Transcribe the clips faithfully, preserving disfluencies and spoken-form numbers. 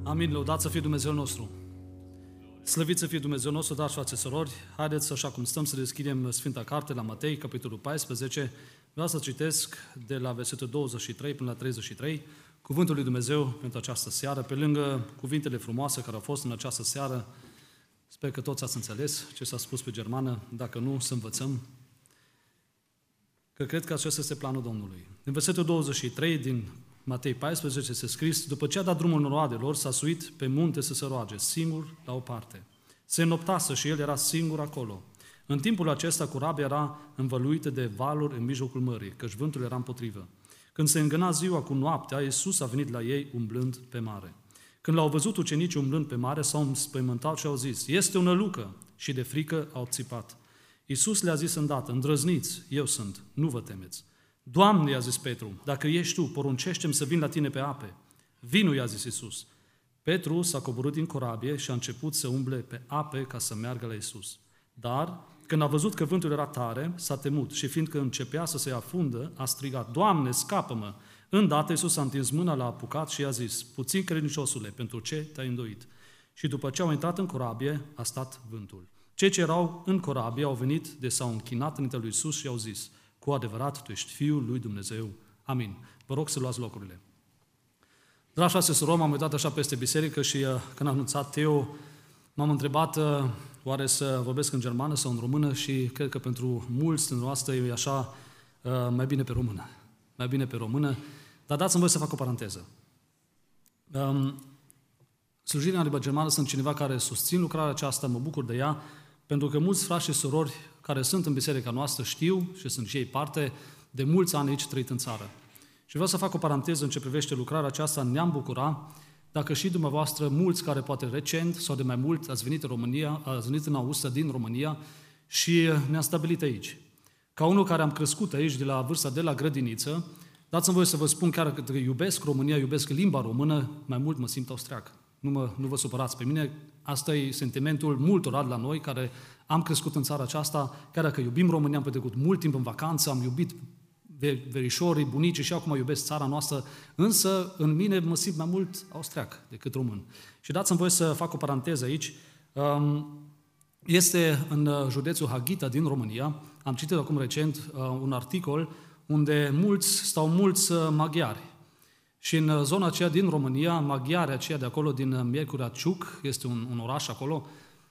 Amin, lăudat să fie Dumnezeu nostru. Slăvit să fie Dumnezeu nostru, dragi frate și surori. Haideți, așa cum stăm, să deschidem Sfânta Carte la Matei, capitolul paisprezece. Vreau să citesc de la versetul douăzeci și trei până la treizeci și trei cuvântul lui Dumnezeu pentru această seară. Pe lângă cuvintele frumoase care au fost în această seară, sper că toți ați înțeles ce s-a spus pe germană. Dacă nu, să învățăm. Că cred că acesta este planul Domnului. În versetul douăzeci și trei din Matei paisprezece este scris: după ce a dat drumul noroadelor, s-a suit pe munte să se roage, singur la o parte. Se înnoptase și el era singur acolo. În timpul acesta, corabia era învăluită de valuri în mijlocul mării, căci vântul era împotrivă. Când se îngâna ziua cu noaptea, Iisus a venit la ei umblând pe mare. Când l-au văzut ucenicii umblând pe mare, s-au înspăimântat și au zis: este o nălucă, și de frică au țipat. Iisus le-a zis îndată: îndrăzniți, eu sunt, nu vă temeți. Doamne, i-a zis Petru, dacă ești tu, poruncește-mi să vin la tine pe ape. Vino, i-a zis Iisus. Petru s-a coborât din corabie și a început să umble pe ape ca să meargă la Iisus. Dar, când a văzut că vântul era tare, s-a temut și fiindcă începea să se afundă, a strigat: Doamne, scapă-mă! Îndată Iisus a întins mâna, l-a apucat și i-a zis: puțin credinciosule, pentru ce te-ai îndoit? Și după ce au intrat în corabie, a stat vântul. Cei ce erau în corabie au venit de s-au închinat înaintea lui Iisus și au zis: cu adevărat, tu ești Fiul lui Dumnezeu. Amin. Vă rog să luați locurile. Dragi frate și surori, m-am uitat așa peste biserică și uh, când a anunțat Teo, m-am întrebat uh, oare să vorbesc în germană sau în română și cred că pentru mulți din noastră e așa uh, mai bine pe română. Mai bine pe română, dar dați-mi voi să fac o paranteză. Um, Slujirea în limba germană, sunt cineva care susțin lucrarea aceasta, mă bucur de ea, pentru că mulți frați și surori care sunt în biserica noastră știu și sunt și ei parte, de mulți ani aici trăit în țară. Și vreau să fac o paranteză în ce privește lucrarea aceasta. Ne-am bucura dacă și dumneavoastră, mulți care poate recent sau de mai mult ați venit în România, ați venit în Austria din România și ne-am stabilit aici. Ca unul care am crescut aici de la vârsta de la grădiniță, dați-mi voie să vă spun chiar că iubesc România, iubesc limba română, mai mult mă simt austriac. Nu, mă, nu vă supărați pe mine, asta e sentimentul multora de la noi care am crescut în țara aceasta, chiar dacă iubim România, am petrecut mult timp în vacanță, am iubit verișorii, bunicii și acum iubesc țara noastră, însă în mine mă simt mai mult austriac decât român. Și dați-mi voie să fac o paranteză aici. Este în județul Harghita din România, am citit acum recent un articol unde mulți, stau mulți maghiari. Și în zona aceea din România, maghiarii aceia de acolo, din Miercurea Ciuc, este un, un oraș acolo,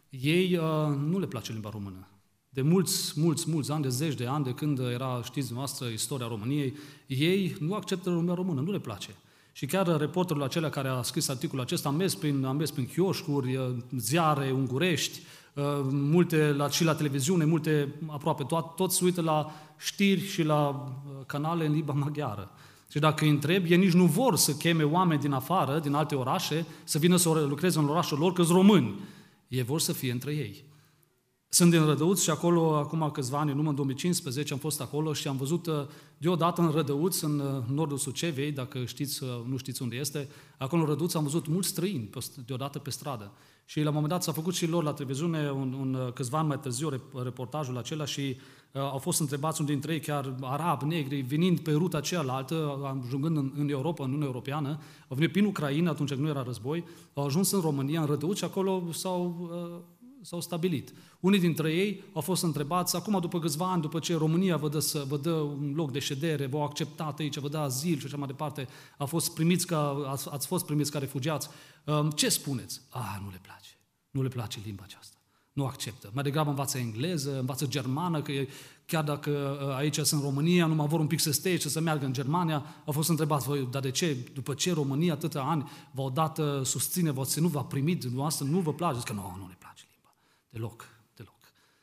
ei uh, nu le place limba română. De mulți, mulți, mulți ani, de zeci de ani, de când era, știți dumneavoastră, istoria României, ei nu acceptă limba română, nu le place. Și chiar reporterul acela care a scris articolul acesta a mers prin, a mers prin chioșcuri, ziare ungurești, uh, multe la, și la televiziune, multe, aproape toat, toți se uită la știri și la canale în limba maghiară. Și dacă îi întreb, ei nici nu vor să cheme oameni din afară, din alte orașe, să vină să lucreze în orașul lor, că-s români. Ei vor să fie între ei. Sunt din Rădăuț și acolo, acum câțiva ani, în urmă în două mii cincisprezece, am fost acolo și am văzut deodată în Rădăuț, în nordul Suceviei, dacă știți, nu știți unde este, acolo în Rădăuț am văzut mulți străini deodată pe stradă. Și la un moment dat s-a făcut și lor la televiziune, un, un, câțiva ani mai târziu, reportajul acela și uh, au fost întrebați unul dintre ei, chiar arabi, negri, venind pe ruta cealaltă, ajungând în, în Europa, în Uniunea Europeană, au venit prin Ucraina, atunci când nu era război, au ajuns în România, în Rădăuț și acolo s-au, uh, s-au stabilit. Unii dintre ei au fost întrebați, acum după câțiva ani, după ce România vă dă, să, vă dă un loc de ședere, v-au acceptat aici, vă dă azil și așa mai departe, a fost primiți ca, ați, ați fost primiți ca refugiați, uh, ce spuneți? Ah, nu le place. Nu le place limba aceasta. Nu acceptă. Mai degrabă învață engleză, învață germană, că chiar dacă aici sunt în România, nu mai vor un pic să stea și să meargă în Germania. Au fost întrebați, voi, dar de ce? După ce România atâția ani v-au dat susține, v-au ținut, v-a primit, dumneavoastră nu vă place? Zic că nu, nu le place limba. Deloc, deloc.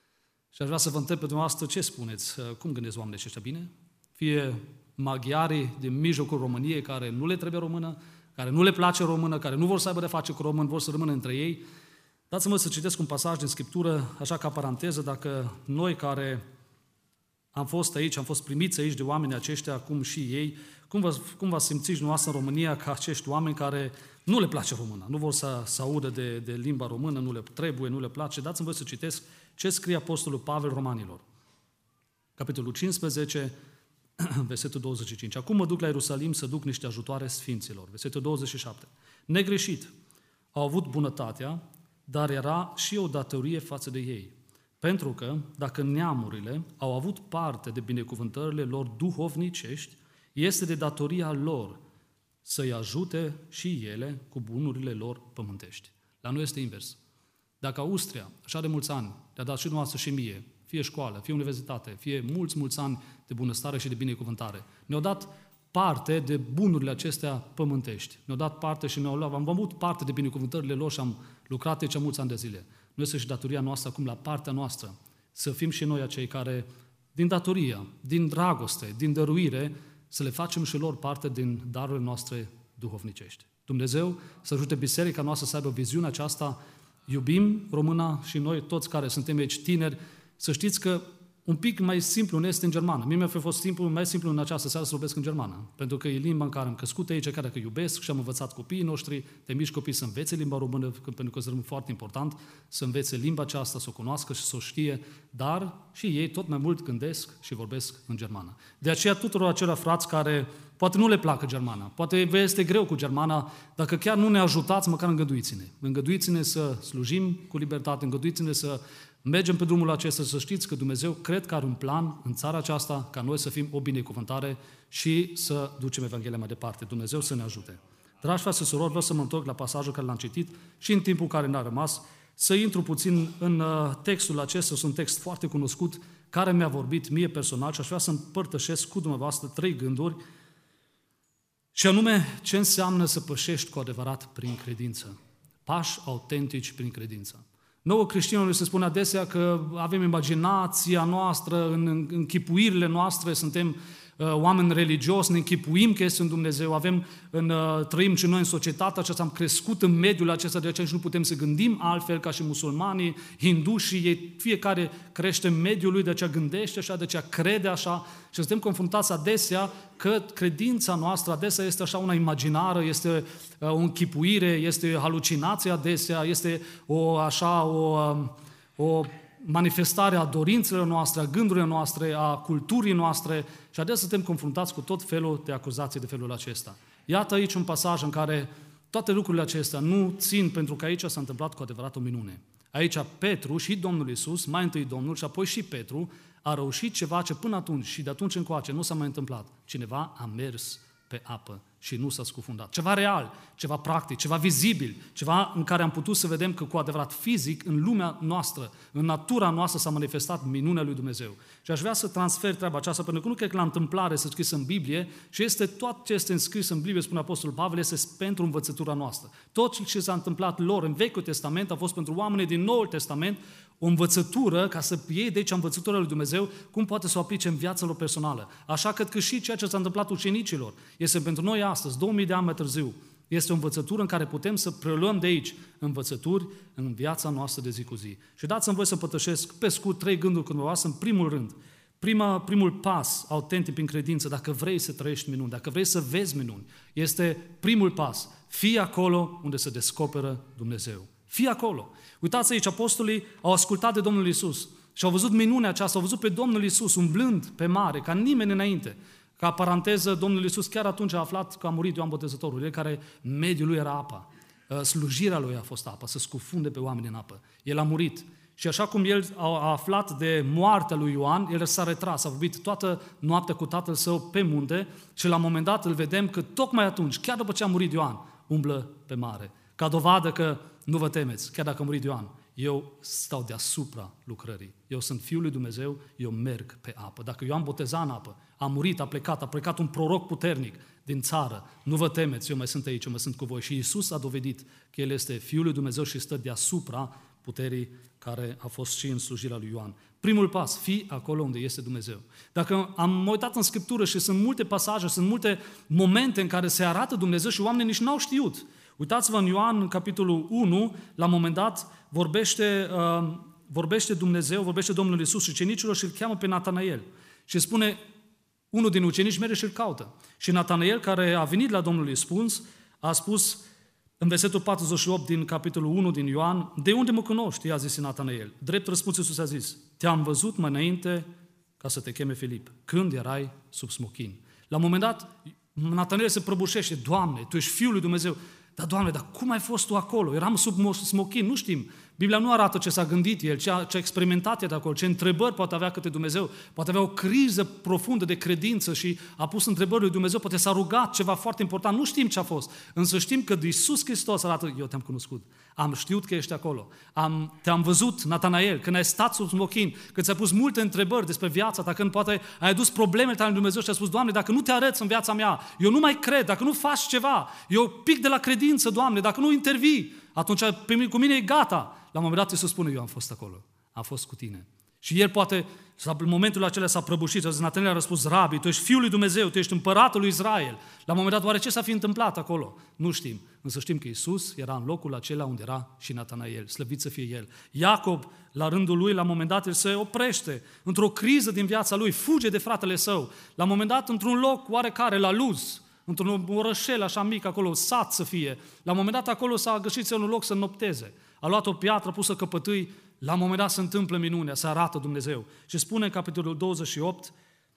Și aș vrea să vă întreb pe dumneavoastră ce spuneți. Cum gândesc oamenii ăștia bine? Fie maghiarii din mijlocul României care nu le trebuie română, care nu le place română, care nu vor să aibă de face cu români, vor să rămână între ei. Dați-mă să citesc un pasaj din Scriptură, așa ca paranteză, dacă noi care am fost aici, am fost primiți aici de oamenii aceștia, cum și ei, cum vă, cum vă simțiți dumneavoastră în România ca acești oameni care nu le place româna, nu vor să, să audă de, de limba română, nu le trebuie, nu le place. Dați-mi voi să citesc ce scrie Apostolul Pavel Romanilor. Capitolul cincisprezece, versetul douăzeci și cinci. Acum mă duc la Ierusalim să duc niște ajutoare sfinților. Versetul douăzeci și șapte. Negreșit. au avut bunătatea, dar era și o datorie față de ei. Pentru că, dacă neamurile au avut parte de binecuvântările lor duhovnicești, este de datoria lor să-i ajute și ele cu bunurile lor pământești. La noi este invers. Dacă Austria, așa de mulți ani, le-a dat și dumneavoastră și mie, fie școală, fie universitate, fie mulți, mulți ani de bunăstare și de binecuvântare, ne-au dat parte de bunurile acestea pământești. Ne-au dat parte și ne-au luat, am avut parte de binecuvântările lor și am lucrat aici mulți ani de zile. Nu este și datoria noastră acum la partea noastră, să fim și noi acei care, din datoria, din dragoste, din dăruire, să le facem și lor parte din darurile noastre duhovnicești. Dumnezeu să ajute biserica noastră să aibă viziunea aceasta. Iubim româna și noi toți care suntem aici tineri, să știți că un pic mai simplu nu este în germană. Mie mi-a fost simplu, mai simplu în această seară să vorbesc în germană, pentru că e limba în care am crescut aici, care că iubesc și am învățat copiii noștri, de mici copii să învețe limba română, pentru că este foarte important să învețe limba aceasta, să o cunoască și să o știe, dar și ei tot mai mult gândesc și vorbesc în germană. De aceea tuturor acelea frați care poate nu le placă germana, poate vă este greu cu germana, dacă chiar nu ne ajutați, măcar îngăduiți-ne. Îngăduiți-ne să slujim cu libertate, îngăduiți-ne să mergem pe drumul acesta, să știți că Dumnezeu cred că are un plan în țara aceasta ca noi să fim o binecuvântare și să ducem Evanghelia mai departe. Dumnezeu să ne ajute. Dragi frați și surori, vreau să mă întorc la pasajul care l-am citit și în timpul care n-a rămas, să intru puțin în textul acesta, este un text foarte cunoscut, care mi-a vorbit mie personal și aș vrea să împărtășesc cu dumneavoastră trei gânduri, și anume ce înseamnă să pășești cu adevărat prin credință. Pași autentici prin credință. Nouă creștinilor se spune adesea că avem imaginația noastră, în închipuirile noastre, suntem uh, oameni religioși, ne închipuim că este un Dumnezeu, avem în, uh, trăim și noi în societatea aceasta, am crescut în mediul acesta, de aceea și nu putem să gândim altfel ca și musulmanii, hindușii, ei, fiecare crește în mediul lui, de aceea gândește așa, de aceea crede așa și suntem confruntați adesea că credința noastră adesea este așa una imaginară, este uh, o închipuire, este halucinație adesea, este o așa o, o manifestare a dorințelor noastre, a gândurilor noastre, a culturii noastre și adesea suntem confruntați cu tot felul de acuzații de felul acesta. Iată aici un pasaj în care toate lucrurile acestea nu țin, pentru că aici s-a întâmplat cu adevărat o minune. Aici Petru și Domnul Iisus, mai întâi Domnul și apoi și Petru, a reușit ceva ce până atunci și de atunci încoace nu s-a mai întâmplat. Cineva a mers pe apă și nu s-a scufundat. Ceva real, ceva practic, ceva vizibil, ceva în care am putut să vedem că cu adevărat fizic, în lumea noastră, în natura noastră s-a manifestat minunea lui Dumnezeu. Și aș vrea să transfer treaba aceasta, pentru că nu cred că la întâmplare este scris în Biblie și este tot ce este înscris în Biblie, spune Apostolul Pavel, este pentru învățătura noastră. Tot ce s-a întâmplat lor în Vechiul Testament a fost pentru oamenii din Noul Testament o învățătură, ca să iei de aici învățătura lui Dumnezeu, cum poate să o aplice în viața lor personală. Așa că și ceea ce s-a întâmplat ucenicilor este pentru noi astăzi, două mii de ani mai târziu, este o învățătură în care putem să preluăm de aici învățături în viața noastră de zi cu zi. Și dați-mi voi să pătășesc pe scurt trei gânduri cu dumneavoastră. În primul rând, prima, primul pas autentic prin credință, dacă vrei să trăiești minuni, dacă vrei să vezi minuni, este primul pas. Fii acolo unde se descoperă Dumnezeu. Fii acolo. Uitați aici, apostolii au ascultat de Domnul Iisus și au văzut minunea aceasta, au văzut pe Domnul Iisus umblând pe mare, ca nimeni înainte. Ca paranteză, Domnul Iisus chiar atunci a aflat că a murit Ioan Botezătorul, el care mediul lui era apa. Slujirea lui a fost apa, să scufunde pe oameni în apă. El a murit. Și așa cum el a aflat de moartea lui Ioan, el s-a retras, a vorbit toată noaptea cu tatăl său pe munte și la un moment dat îl vedem că tocmai atunci, chiar după ce a murit Ioan, umblă pe mare. Ca dovadă că nu vă temeți, chiar dacă a murit Ioan, eu stau deasupra lucrării. Eu sunt Fiul lui Dumnezeu, eu merg pe apă. Dacă Ioan boteza în apă, a murit, a plecat, a plecat un proroc puternic din țară, nu vă temeți, eu mai sunt aici, eu mai sunt cu voi. Și Iisus a dovedit că El este Fiul lui Dumnezeu și stă deasupra puterii care a fost și în slujirea lui Ioan. Primul pas, fii acolo unde este Dumnezeu. Dacă am uitat în Scriptură și sunt multe pasaje, sunt multe momente în care se arată Dumnezeu și oamenii nici n-au știut. Uitați-vă în Ioan, în capitolul unu, la un moment dat vorbește, uh, vorbește Dumnezeu, vorbește Domnul Iisus ucenicilor și îl cheamă pe Natanael. Și spune, unul din ucenici merge și îl caută. Și Natanael, care a venit la Domnul Iisus, a spus în versetul patruzeci și opt din capitolul unu din Ioan, de unde mă cunoști? I-a zis Natanael. Drept răspuns Iisus a zis, te-am văzut mai înainte ca să te cheme Filip, când erai sub smochin. La un moment dat, Natanael se prăbușește, Doamne, Tu ești Fiul lui Dumnezeu. dar Doamne, dar cum ai fost Tu acolo? Eram sub smochin, nu știm. Biblia nu arată ce s-a gândit el, ce a, ce a experimentat el de acolo, ce întrebări poate avea către Dumnezeu. Poate avea o criză profundă de credință și a pus întrebări lui Dumnezeu, poate s-a rugat ceva foarte important, nu știm ce a fost. Însă știm că Iisus Hristos arată, eu te-am cunoscut, am știut că ești acolo, am, te-am văzut, Natanael, când ai stat sub smochin, când ți-ai pus multe întrebări despre viața ta, când poate ai adus problemele tale lui Dumnezeu și ai spus, Doamne, dacă nu te arăți în viața mea, eu nu mai cred, dacă nu faci ceva, eu pic de la credință, Doamne, dacă nu intervii, atunci cu mine e gata. La un moment dat Iisus spune, eu am fost acolo, am fost cu tine. Și el poate, în momentul acela s-a prăbușit, Natanael a răspuns, Rabi, tu ești Fiul lui Dumnezeu, tu ești împăratul lui Israel. La un moment dat, oare ce s-a fi întâmplat acolo? Nu știm, însă știm că Iisus era în locul acela unde era și Natanael, slăvit să fie el. Iacob, la rândul lui, la un moment dat, el se oprește într-o criză din viața lui, fuge de fratele său. La un moment dat, într-un loc oarecare, la Luz, într-un orășel așa mic acolo, sat să fie. La un moment dat acolo s-a găsit în un loc să nopteze. A luat o piatră pusă căpătâi, la un moment dat se întâmplă minunea, se arată Dumnezeu. Și spune în capitolul douăzeci și opt,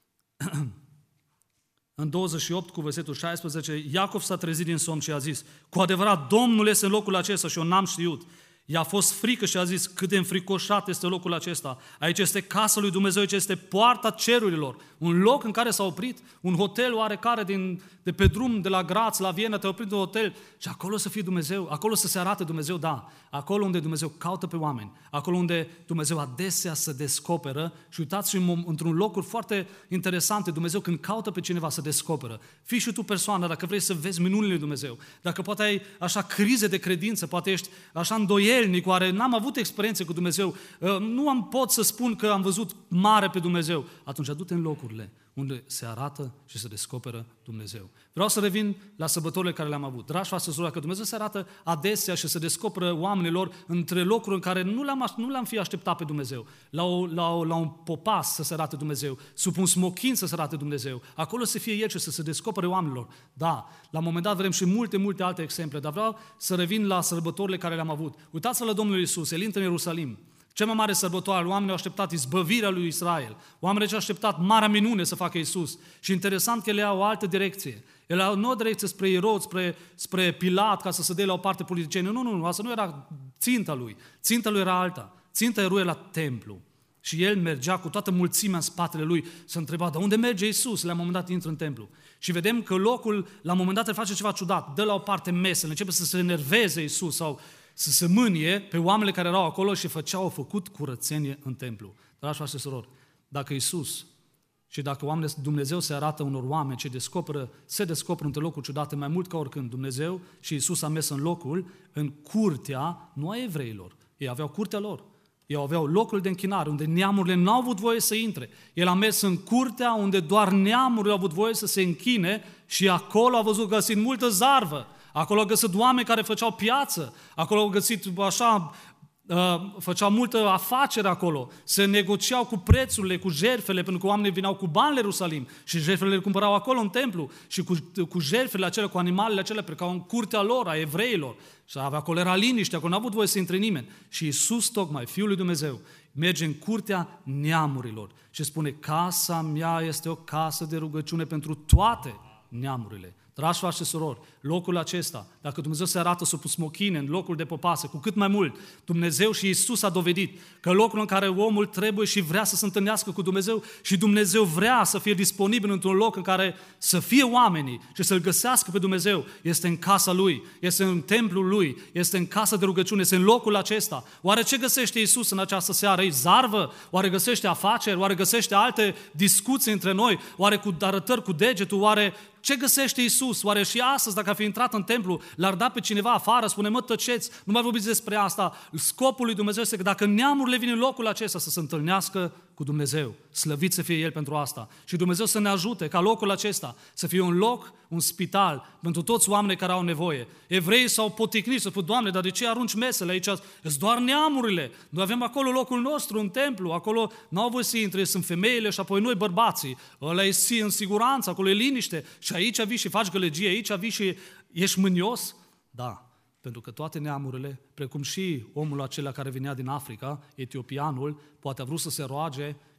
în douăzeci și opt cu versetul șaisprezece, Iacov s-a trezit din somn și a zis, cu adevărat, Domnul este în locul acesta și eu n-am știut. I-a fost frică și a zis, cât de înfricoșat este locul acesta. Aici este casa lui Dumnezeu, aici este poarta cerurilor. Un loc în care s-a oprit, un hotel oarecare din, de pe drum de la Graz la Viena, te-a oprit un hotel și acolo să fie Dumnezeu, acolo să se arate Dumnezeu, da. Acolo unde Dumnezeu caută pe oameni, acolo unde Dumnezeu adesea se descoperă și uitați și într-un locuri foarte interesante, Dumnezeu când caută pe cineva să descoperă. Fii și tu persoană, dacă vrei să vezi minunile lui Dumnezeu, dacă poate ai așa crize de credință, poate ești așa îndoielnic, oare n-am avut experiențe cu Dumnezeu, nu am pot să spun că am văzut mare pe Dumnezeu, atunci du-te în locurile unde se arată și se descoperă Dumnezeu. Vreau să revin la sărbătorile care le-am avut. Dragi frate și surori, că Dumnezeu se arată adesea și se descoperă oamenilor între locuri în care nu le-am, nu le-am fi așteptat pe Dumnezeu. La, o, la, o, la un popas să se arate Dumnezeu, sub un smochin să se arate Dumnezeu. Acolo să fie El și să se descopere oamenilor. Da, la un moment dat vrem și multe, multe alte exemple, dar vreau să revin la sărbătorile care le-am avut. Uitați-vă la Domnul Iisus, El intră în Ierusalim. Cea mai mare sărbătoare, oamenii au așteptat izbăvirea lui Israel. Oamenii au așteptat marea minune să facă Iisus. Și interesant că ele au o altă direcție. Ele au nu o direcție spre Irod, spre, spre Pilat, ca să se dea la o parte politicienă. Nu, nu, nu, asta nu era ținta lui. Ținta lui era alta. Ținta era la templu. Și el mergea cu toată mulțimea în spatele lui, se întreba, de unde merge Iisus? La un moment dat intră în templu. Și vedem că locul, la un moment dat, îl face ceva ciudat. Dă la o parte mesele, începe să se enerveze Iisus sau să se mânie pe oamenii care erau acolo și făceau, au făcut curățenie în templu. Dragi frate și surori, dacă Iisus și dacă oamenii, Dumnezeu se arată unor oameni ce descoperă, se descoperă între locuri ciudate mai mult ca oricând, Dumnezeu și Iisus a mers în locul, în curtea, nu a evreilor, ei aveau curtea lor. Ei aveau locul de închinare, unde neamurile nu au avut voie să intre. El a mers în curtea unde doar neamurile au avut voie să se închine și acolo a văzut găsit multă zarvă. Acolo au găsit oameni care făceau piață, acolo au găsit așa, uh, făceau multă afacere acolo, se negociau cu prețurile, cu jertfele, pentru că oamenii vineau cu bani la Ierusalim și jertfele le cumpărau acolo în templu și cu, cu jertfele acelea, cu animalele acelea, plecau în curtea lor, a evreilor. Și avea acolo, era liniște, acolo n-a avut voie să intre nimeni. Și Iisus, tocmai, Fiul lui Dumnezeu, merge în curtea neamurilor și spune, casa mea este o casă de rugăciune pentru toate neamurile. Dragi frate și surori, locul acesta, dacă Dumnezeu se arată sub smochine, în locul de popase, cu cât mai mult, Dumnezeu și Iisus a dovedit că locul în care omul trebuie și vrea să se întâlnească cu Dumnezeu și Dumnezeu vrea să fie disponibil într-un loc în care să fie oamenii și să-L găsească pe Dumnezeu, este în casa Lui, este în templul Lui, este în casa de rugăciune, este în locul acesta. Oare ce găsește Iisus în această seară? E zarvă? Oare găsește afaceri? Oare găsește alte discuții între noi? Oare cu arătări cu degetul? Oare ce găsește Iisus? Oare și astăzi, dacă ar fi intrat în templu, l-ar da pe cineva afară, spune, mă, tăceți, nu mai vorbiți despre asta. Scopul lui Dumnezeu este că dacă neamurile vin în locul acesta să se întâlnească cu Dumnezeu, slăvit să fie El pentru asta. Și Dumnezeu să ne ajute ca locul acesta să fie un loc, un spital pentru toți oamenii care au nevoie. Evreii s-au poticnit să spun, Doamne, dar de ce arunci mesele aici? Sunt doar neamurile. Noi avem acolo locul nostru, în templu, acolo n-au voie să intre, sunt femeile și apoi noi bărbații. Ăla e în siguranță, acolo e liniște. Și aici vii și faci gălăgie, aici vii și ești mânios? Da, pentru că toate neamurile, precum și omul acela care venea din Africa, etiopianul, poate a vrut să se roage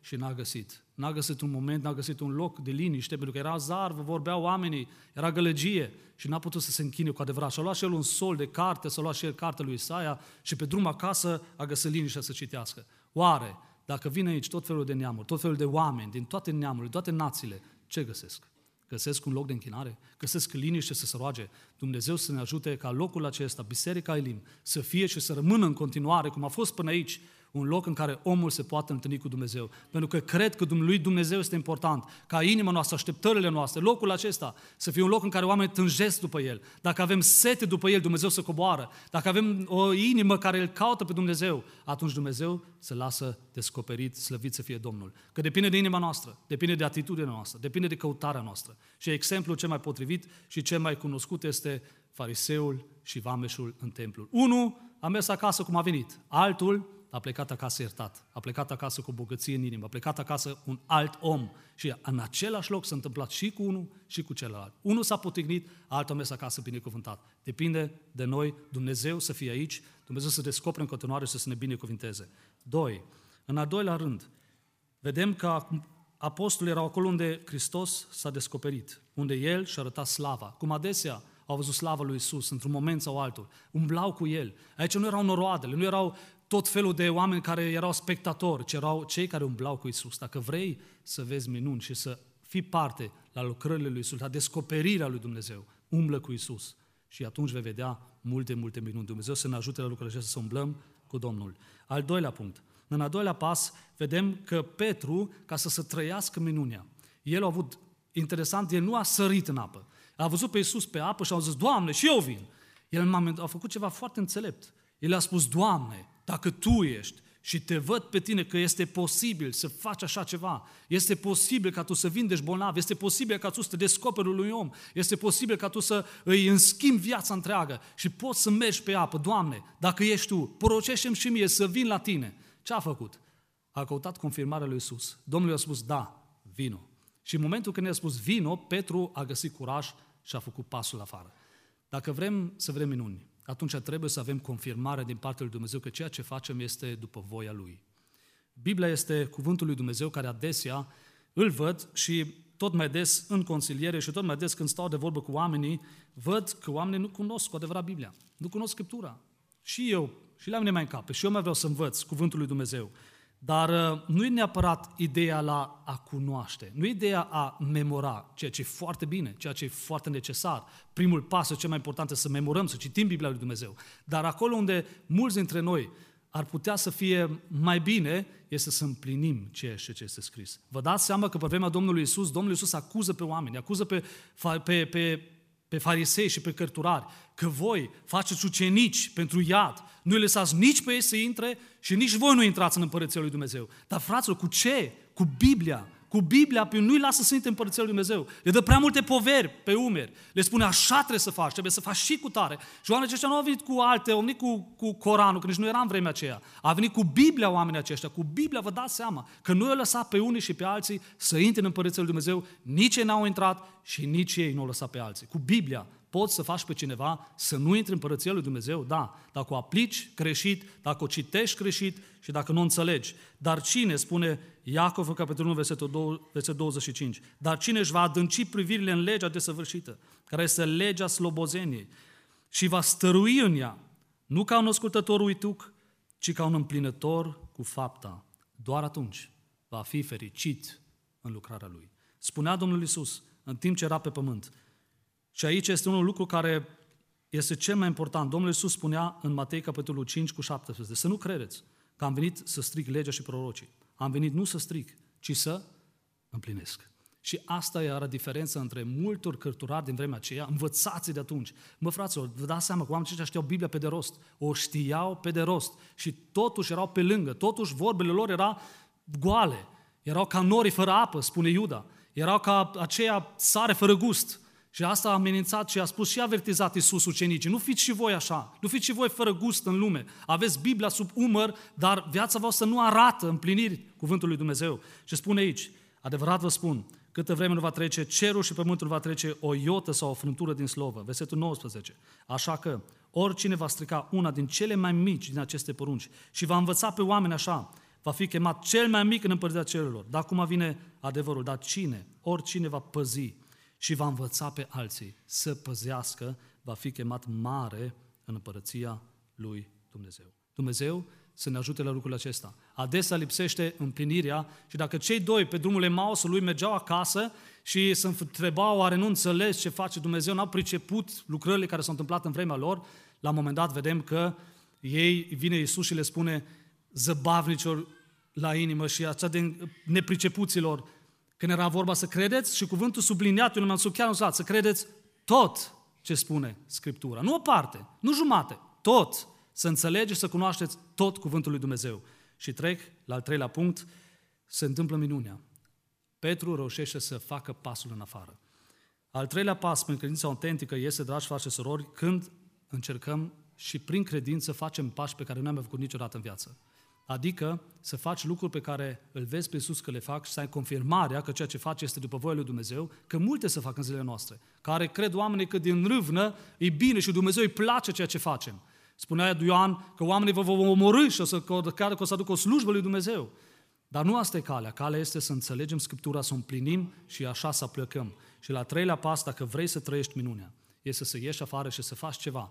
și n-a găsit. N-a găsit un moment, n-a găsit un loc de liniște, pentru că era zarvă, vorbeau oamenii, era gălăgie și n-a putut să se închine cu adevărat. Și a luat și el un sol de carte, s-a luat și el cartea lui Isaia și pe drum acasă a găsit liniște să citească. Oare, dacă vine aici tot felul de neamuri, tot felul de oameni, din toate neamurile, toate națiile, ce găsesc? Găsesc un loc de închinare? Găsesc liniște să se roage? Dumnezeu să ne ajute ca locul acesta, Biserica Elim, să fie și să rămână în continuare, cum a fost până aici, un loc în care omul se poate întâlni cu Dumnezeu. Pentru că cred că lui Dumnezeu este important, ca inima noastră, așteptările noastre, locul acesta să fie un loc în care oamenii tânjesc după El. Dacă avem sete după El, Dumnezeu să coboară. Dacă avem o inimă care îl caută pe Dumnezeu, atunci Dumnezeu se lasă descoperit, slăvit să fie Domnul. Că depinde de inima noastră, depinde de atitudinea noastră, depinde de căutarea noastră. Și exemplul cel mai potrivit și cel mai cunoscut este fariseul și vameșul în templu. Unul a mers acasă cum a venit, altul a plecat acasă iertat, a plecat acasă cu bogăție în inimă, a plecat acasă un alt om și în același loc s-a întâmplat și cu unul și cu celălalt. Unul s-a potignit, altul a mers acasă binecuvântat. Depinde de noi, Dumnezeu să fie aici, Dumnezeu să descopere în continuare și să se ne binecuvinteze. Doi, în al doilea rând, vedem că apostolii erau acolo unde Hristos s-a descoperit, unde El și-a arătat slava, cum adesea au văzut slava lui Iisus într-un moment sau altul, umblau cu El. Aici nu erau noroadele, nu erau tot felul de oameni care erau spectatori, ci erau cei care umblau cu Iisus. Dacă vrei să vezi minuni și să fii parte la lucrările lui Iisus, la descoperirea lui Dumnezeu, umblă cu Iisus și atunci vei vedea multe, multe minuni. Dumnezeu să ne ajute la lucrurile acestea să umblăm cu Domnul. Al doilea punct. În al doilea pas, vedem că Petru, ca să se trăiască minunea, el a avut, interesant, el nu a sărit în apă. A văzut pe Iisus pe apă și a zis, Doamne, și eu vin. El a făcut ceva foarte înțelept. El a spus, Doamne, dacă Tu ești și te văd pe tine că este posibil să faci așa ceva, este posibil ca Tu să vindești bolnavi, este posibil ca Tu să te descoperi unui om, este posibil ca Tu să îi înschimbi viața întreagă și poți să mergi pe apă, Doamne, dacă ești Tu, poruncește-mi și mie să vin la Tine. Ce a făcut? A căutat confirmarea lui Iisus. Domnul i-a spus, da, vino. Și în momentul când i-a spus vino, Petru a găsit curaj și a făcut pasul afară. Dacă vrem să vedem minuni, atunci trebuie să avem confirmare din partea lui Dumnezeu că ceea ce facem este după voia Lui. Biblia este cuvântul lui Dumnezeu care adesea îl văd și tot mai des în consiliere și tot mai des când stau de vorbă cu oamenii, văd că oamenii nu cunosc cu adevărat Biblia, nu cunosc Scriptura. Și eu, și la mine mai încape, și eu mai vreau să învăț cuvântul lui Dumnezeu. Dar nu e neapărat ideea la a cunoaște, nu e ideea a memora, ceea ce e foarte bine, ceea ce e foarte necesar. Primul pas, cel mai important, este să memorăm, să citim Biblia lui Dumnezeu. Dar acolo unde mulți dintre noi ar putea să fie mai bine, este să împlinim ceea ce este scris. Vă dați seama că pe vremea Domnului Iisus, Domnul Iisus acuză pe oameni, acuză pe, pe, pe, pe farisei și pe cărturari, că voi faceți ucenici pentru iad, nu îi lăsați nici pe ei să intre și nici voi nu intrați în Împărăția lui Dumnezeu. Dar fraților, cu ce? Cu Biblia. Cu Biblia, pe nu-i lasă să intre în Împărăția lui Dumnezeu. Le dă prea multe poveri pe umeri. Le spune, așa trebuie să faci, trebuie să faci și cu tare. Și oamenii aceștia nu au venit cu alte, au venit cu, cu Coranul, că nici nu era în vremea aceea. A venit cu Biblia oamenii aceștia. Cu Biblia vă dați seama că nu i-au lăsat pe unii și pe alții să intre în Împărăția lui Dumnezeu. Nici ei n-au intrat și nici ei nu au lăsat pe alții. Cu Biblia poți să faci pe cineva să nu intre în Împărăția lui Dumnezeu? Da, dacă o aplici greșit, dacă o citești greșit și dacă nu înțelegi. Dar cine, spune Iacov în capitolul unu, versetul douăzeci și cinci, dar cine își va adânci privirile în legea desăvârșită, care este legea slobozeniei, și va stărui în ea, nu ca un ascultător uituc, ci ca un împlinător cu fapta, doar atunci va fi fericit în lucrarea lui. Spunea Domnul Iisus în timp ce era pe pământ. Și aici este un lucru care este cel mai important. Domnul Iisus spunea în Matei, capitolul cinci, cu șaptesprezece, să nu credeți că am venit să stric legea și prorocii. Am venit nu să stric, ci să împlinesc. Și asta era diferența între multor cărturari din vremea aceea, învățații de atunci. Mă, fraților, vă dați seama că oamenii aceștia știau Biblia pe de rost. O știau pe de rost. Și totuși erau pe lângă. Totuși vorbele lor erau goale. Erau ca nori fără apă, spune Iuda. Erau ca aceea sare fără gust. Și asta a amenințat și a spus și a avertizat Iisus ucenicii. Nu fiți și voi așa, nu fiți și voi fără gust în lume. Aveți Biblia sub umăr, dar viața voastră nu arată împliniri cuvântului lui Dumnezeu. Și spune aici, adevărat vă spun, câtă vreme nu va trece cerul și pământul, va trece o iotă sau o frântură din slovă. Versetul nouăsprezece. Așa că oricine va strica una din cele mai mici din aceste porunci și va învăța pe oameni așa, va fi chemat cel mai mic în împărăția cerurilor. Dar acum vine adevărul, dar cine, oricine va păzi și va învăța pe alții să păzească, va fi chemat mare în împărăția lui Dumnezeu. Dumnezeu să ne ajute la lucrul acesta. Adesea lipsește împlinirea și dacă cei doi pe drumul Emausului mergeau acasă și se întrebau, oare nu înțeles ce face Dumnezeu, n-au priceput lucrările care s-au întâmplat în vremea lor, la un moment dat vedem că ei, vine Iisus și le spune zăbavnicilor la inimă și așa de nepricepuților, când era vorba să credeți, și cuvântul subliniat, eu nu mi-am chiar însurat, să credeți tot ce spune Scriptura. Nu o parte, nu jumate, tot. Să înțelegeți, să cunoașteți tot cuvântul lui Dumnezeu. Și trec la al treilea punct, se întâmplă minunea. Petru reușește să facă pasul în afară. Al treilea pas prin credința autentică este, dragi frați și surori, când încercăm și prin credință facem pași pe care nu am făcut niciodată în viață. Adică să faci lucruri pe care îl vezi pe Iisus că le fac și să ai confirmarea că ceea ce faci este după voia lui Dumnezeu, că multe se fac în zilele noastre, care cred oamenii că din râvnă e bine și Dumnezeu îi place ceea ce facem. Spunea Ioan că oamenii vă vor omorî și o să, că, că o să aducă o slujbă lui Dumnezeu. Dar nu asta e calea. Calea este să înțelegem Scriptura, să o împlinim și așa să plecăm. Și la treilea pas, dacă vrei să trăiești minunea, este să ieși afară și să faci ceva.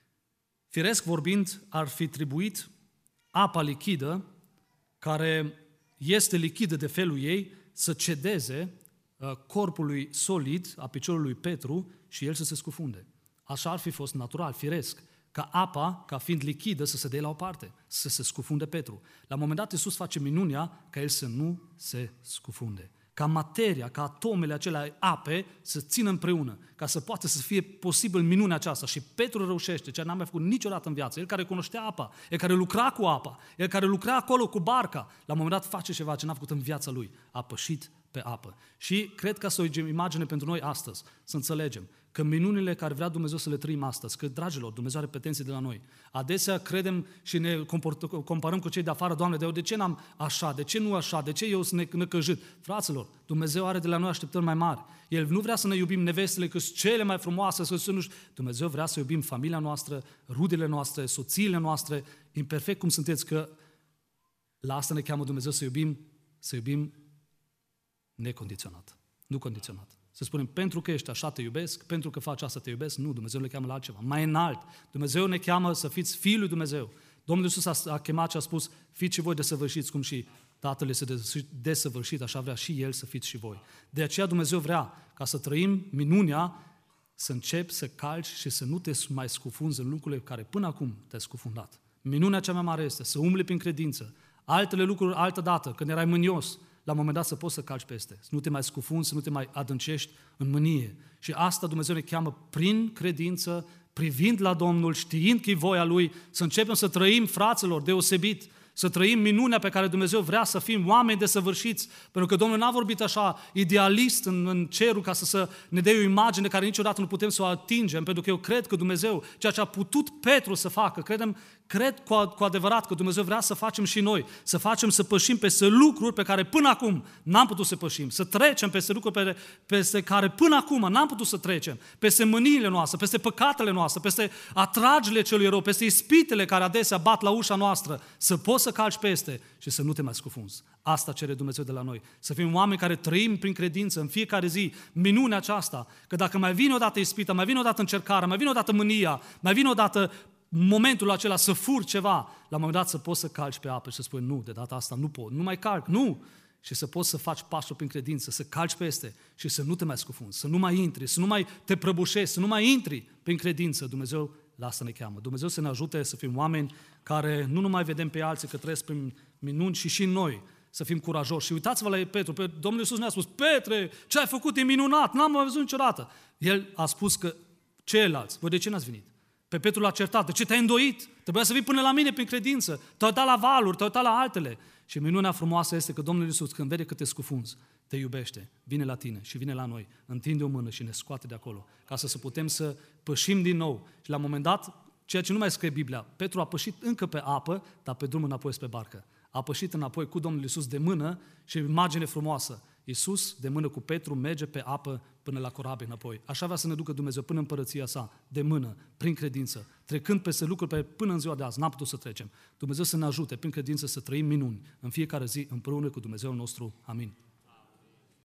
Firesc vorbind, ar fi trebuit apa lichidă, care este lichidă de felul ei, să cedeze corpului solid a piciorului lui Petru și el să se scufunde. Așa ar fi fost natural, firesc, ca apa, ca fiind lichidă, să se dea la o parte, să se scufunde Petru. La un moment dat Iisus face minunea ca el să nu se scufunde. Ca materia, ca atomele acelea ape să țină împreună, ca să poată să fie posibil minunea aceasta. Și Petru reușește, ce n-a mai făcut niciodată în viață. El care cunoștea apa, el care lucra cu apa, el care lucra acolo cu barca, la un moment dat face ceva ce n-a făcut în viața lui. A pășit pe apă. Și cred că asta e o imagine pentru noi astăzi, să înțelegem că minunile care vrea Dumnezeu să le trăim astăzi, că, dragilor, Dumnezeu are pretenții de la noi. Adesea credem și ne comparăm cu cei de afară, Doamne, de, de ce n-am așa, de ce nu așa, de ce eu sunt necăjit? Fraților, Dumnezeu are de la noi așteptări mai mari. El nu vrea să ne iubim nevestele că sunt cele mai frumoase, să nu știu. Dumnezeu vrea să iubim familia noastră, rudele noastre, soțiile noastre, imperfect cum sunteți, că la asta ne cheamă Dumnezeu să iubim, să iubim necondiționat, nu condiționat. Să spunem, pentru că ești așa te iubesc, pentru că faci asta te iubesc, nu, Dumnezeu ne cheamă la altceva, mai înalt. Dumnezeu ne cheamă să fiți fiul lui Dumnezeu. Domnul Iisus a, a chemat și a spus, fiți și voi desăvârșiți, cum și Tatăl este desăvârșit, așa vrea și El să fiți și voi. De aceea Dumnezeu vrea ca să trăim minunea, să începi să calci și să nu te mai scufunzi în lucrurile care până acum te-ai scufundat. Minunea cea mai mare este să umbli prin credință. Altele lucruri, altă dată, când erai mânios, la un moment dat să poți să calci peste, să nu te mai scufunzi, să nu te mai adâncești în mânie. Și asta Dumnezeu ne cheamă prin credință, privind la Domnul, știind că e voia Lui, să începem să trăim, fraților, deosebit, să trăim minunea pe care Dumnezeu vrea să fim oameni desăvârșiți. Pentru că Domnul n-a vorbit așa idealist în, în cerul ca să, să ne dea o imagine care niciodată nu putem să o atingem, pentru că eu cred că Dumnezeu, ceea ce a putut Petru să facă, credem, cred cu, cu adevărat că Dumnezeu vrea să facem și noi, să facem să pășim peste lucruri pe care până acum n-am putut să pășim, să trecem peste lucruri pe, peste care până acum n-am putut să trecem, peste mâniile noastre, peste păcatele noastre, peste atragerile celui rău, peste ispitele care adesea bat la ușa noastră, să poți să calci peste și să nu te mai scufunzi. Asta cere Dumnezeu de la noi. Să fim oameni care trăim prin credință în fiecare zi minunea aceasta, că dacă mai vine odată ispita, mai vine odată încercarea, mai vine odată mânia, mai vine odată momentul acela să furi ceva, la un moment dat să poți să calci pe apă și să spui, nu, de data asta nu pot, nu mai calc, nu! Și să poți să faci pasul prin credință, să calci peste și să nu te mai scufunzi, să nu mai intri, să nu mai te prăbușești, să nu mai intri prin credință. Dumnezeu la asta ne cheamă. Dumnezeu să ne ajute să fim oameni care nu numai vedem pe alții că trăiesc prin minuni, și și noi să fim curajoși. Și uitați-vă la Petru, pe Domnul Iisus ne-a spus, Petre, ce ai făcut e minunat, n-am mai văzut niciodată. El a spus că ceilalți, voi de ce n-ați venit? Pe Petru l-a certat, de ce te-ai îndoit? Trebuia să vii până la mine prin credință, te-ai uitat la valuri, te-ai uitat la altele. Și minunea frumoasă este că Domnul Iisus, când vede că te scufunzi, te iubește, vine la tine și vine la noi, întinde o mână și ne scoate de acolo, ca să, să putem să pășim din nou. Și la un moment dat, ceea ce nu mai scrie Biblia, Petru a pășit încă pe apă, dar pe drum înapoi spre barcă. A pășit înapoi cu Domnul Iisus de mână și imagine frumoasă. Iisus, de mână cu Petru, merge pe apă până la corabie înapoi. Așa vrea să ne ducă Dumnezeu până în împărăția sa, de mână, prin credință, trecând peste lucruri pe până în ziua de azi, n-am putut să trecem. Dumnezeu să ne ajute prin credință să trăim minuni în fiecare zi împreună cu Dumnezeul nostru. Amin.